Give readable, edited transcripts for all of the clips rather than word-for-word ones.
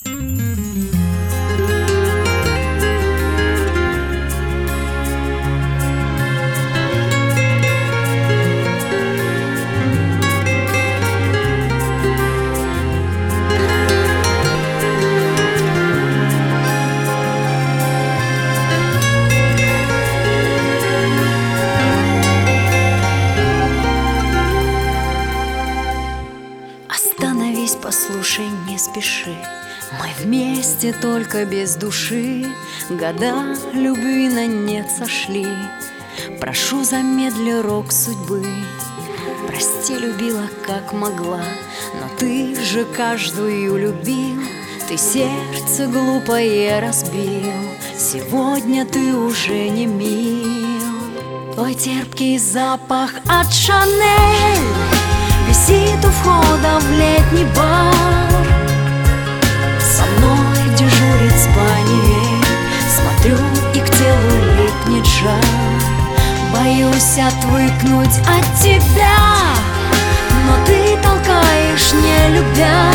Остановись, послушай, не спеши. Мы вместе, только без души. Года любви на нет сошли. Прошу, замедли рок судьбы. Прости, любила, как могла, но ты же каждую любил. Ты сердце глупое разбил. Сегодня ты уже не мил. Твой терпкий запах от Шанель висит у входа в летний бар. Со мной дежурит спаниель. Смотрю, и к телу липнет жар. Боюсь отвыкнуть от тебя, но ты толкаешь, не любя.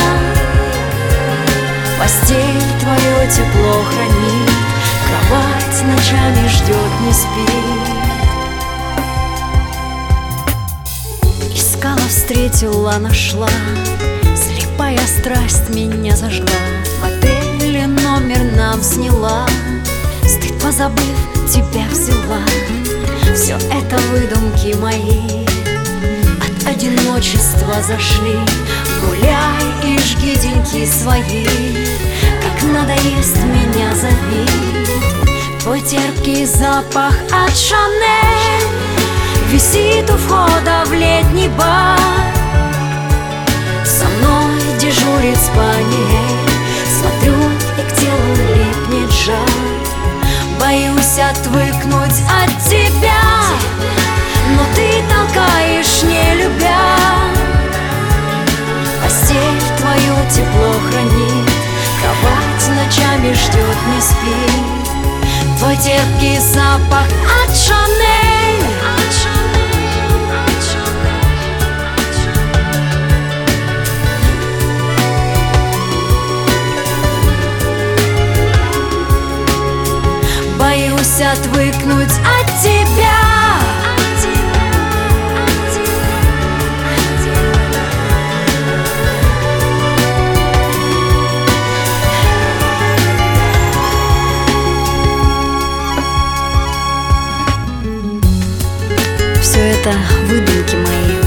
Постель твое тепло хранит, кровать ночами ждет, не спит. Искала, встретила, нашла. Слепая страсть меня зажгла. В отеле номер нам сняла. Стыд позабыв, тебя взяла. Все это выдумки мои, от одиночества зашли. Гуляй и жги деньки свои, как надоест, меня зови. Твой терпкий запах от Шанель висит у входа в летний бар. Со мной дежурит спаниель. Смотрю, и к телу липнет жар. Боюсь отвыкнуть от тебя, но ты толкаешь, не любя. Постель твою тепло хранит, кровать ночами ждет, не спит. Твой терпкий запах от Шанель. Боюсь отвыкнуть от тебя. Все это выдумки мои,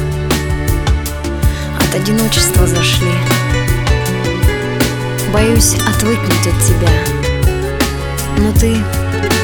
от одиночества зашли. Боюсь отвыкнуть от тебя, но ты